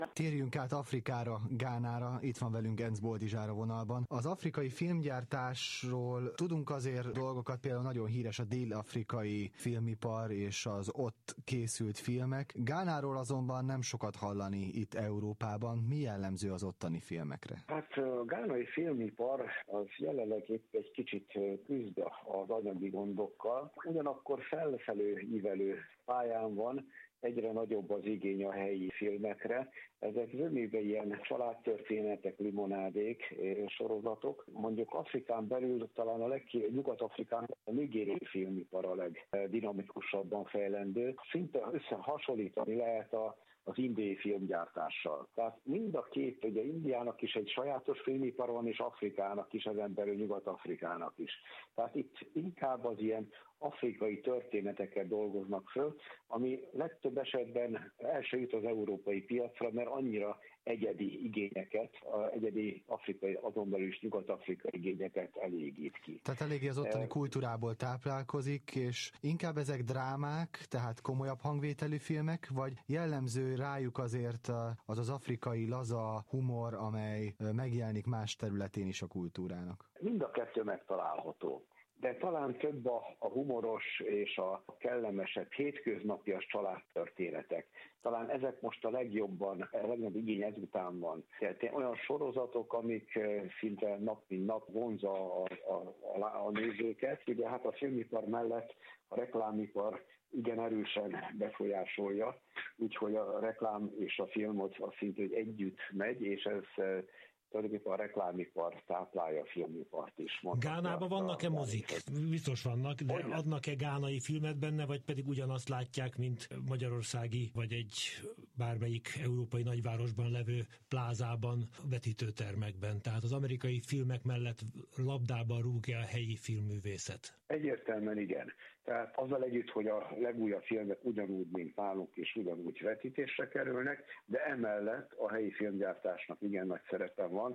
Térjünk át Afrikára, Gánára, itt van velünk Enc Boldizsár a vonalban. Az afrikai filmgyártásról tudunk azért dolgokat, például nagyon híres a dél-afrikai filmipar és az ott készült filmek. Gánáról azonban nem sokat hallani itt Európában. Mi jellemző az ottani filmekre? Hát a gánai filmipar az jelenleg épp egy kicsit küzd az anyagi gondokkal, ugyanakkor felfelé ívelő pályán van, egyre nagyobb az igény a helyi filmekre. Ezek zömében ilyen családtörténetek, limonádék, sorozatok. Mondjuk Afrikán belül talán Nyugat-Afrikán a nigériai filmipar a legdinamikusabban fejlendő. Szinte összehasonlítani lehet az indiai filmgyártással. Tehát mind a két, ugye Indiának is egy sajátos filmipar van, és Afrikának is, ezen belül Nyugat-Afrikának is. Tehát itt inkább az ilyen afrikai történeteket dolgoznak föl, ami legtöbb esetben el se jut az európai piacra, mert annyira egyedi igényeket, egyedi afrikai, azon belül is nyugat-afrikai igényeket elégít ki. Tehát eléggé az ottani kultúrából táplálkozik, és inkább ezek drámák, tehát komolyabb hangvételű filmek, vagy jellemző rájuk azért az afrikai laza humor, amely megjelenik más területén is a kultúrának? Mind a kettő megtalálható. De talán több a humoros és a kellemesebb hétköznapias családtörténetek. Talán ezek most a legnagyobb igény ezután van. Tehát olyan sorozatok, amik szinte nap mint nap vonzza a nézőket. Ugye hát a filmipar mellett a reklámipar igen erősen befolyásolja, úgyhogy a reklám és a filmot szinte együtt megy, és ez tulajdonképpen a reklámipar táplálja a filmipart is. Gánában vannak-e mozik? Biztos vannak, de adnak-e gánai filmet benne, vagy pedig ugyanazt látják, mint magyarországi, vagy egy bármelyik európai nagyvárosban levő plázában, vetítőtermekben? Tehát az amerikai filmek mellett labdában rúgja a helyi filmművészet? Egyértelműen igen. Tehát azzal együtt, hogy a legújabb filmek ugyanúgy, mint nálunk és ugyanúgy vetítésre kerülnek, de emellett a helyi filmgyártásnak igen nagy szerepe van,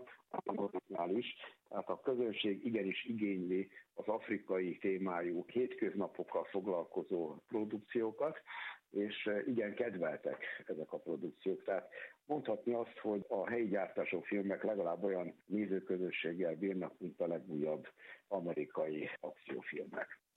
a is. Tehát a közönség igenis igényli az afrikai témájú hétköznapokkal foglalkozó produkciókat, és igen kedveltek ezek a produkciók. Tehát mondhatni azt, hogy a helyi gyártású filmek legalább olyan nézőközönséggel bírnak, mint a legújabb amerikai akciófilmek.